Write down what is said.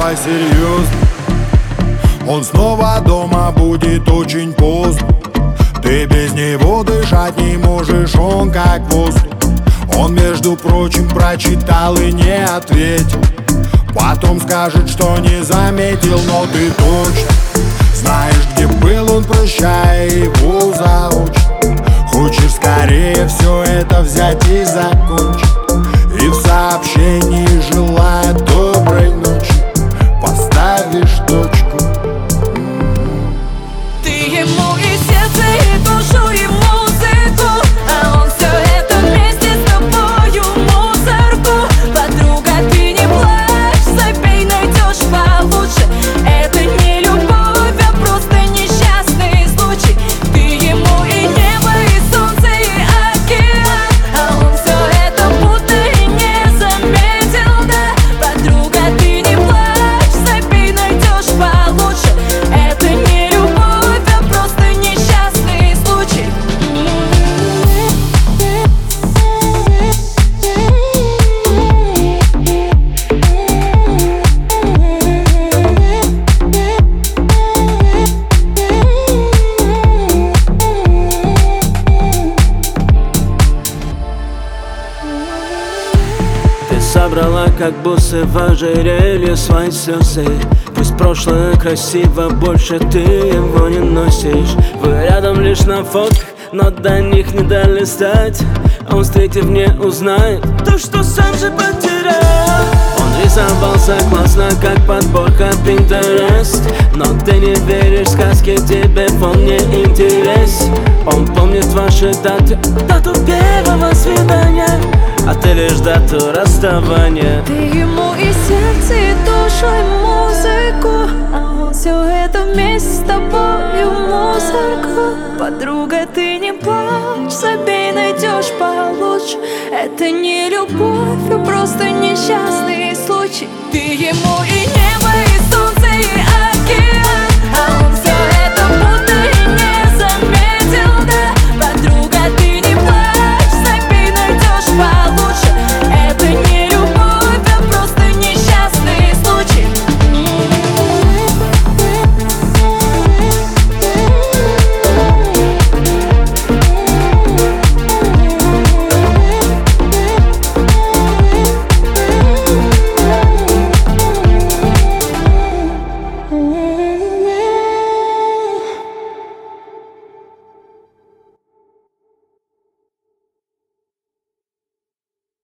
дело серьезно. Он снова дома будет очень поздно. Ты без него дышать не можешь, он как воздух. Он, между прочим, прочитал и не ответил. Потом скажет, что не заметил, но ты точно знаешь, где был он, прощай его заочно. Хочешь скорее все это взять и закончить. И в сообщении желая доброй ночи поставишь точку. Ты ему и сердце, и душу, и музыку, а он все это вместе с тобою мусорку. Подруга, ты не плачь, забей, найдешь получше. Это не любовь, а просто несчастный случай. Ты ему и небо, и солнце, и океан, а он все это будто и не заметил, да. Подруга, ты не плачь, забей, найдешь получше. Это не любовь, а просто несчастный случай. Ты собрала как бусы в ожерелье свои слезы. Пусть прошлое красиво, больше ты его не носишь. Вы рядом лишь на фотках, но до них не долистать. Он, встретив, не узнает то, что сам же потерял. Он рисовался классно, как подборка Pinterest. Но ты не веришь сказке, тебе он не интерес. Он помнит ваши даты, дату первого свидания, а ты лишь дату расставания. Ты ему и сердце, и душу, и музыку, а он все это вместе с тобою мусорку. Подруга, ты не плачь, забей, найдешь получше. Это не любовь, а просто несчастный случай. Ты ему и небо, и солнце, и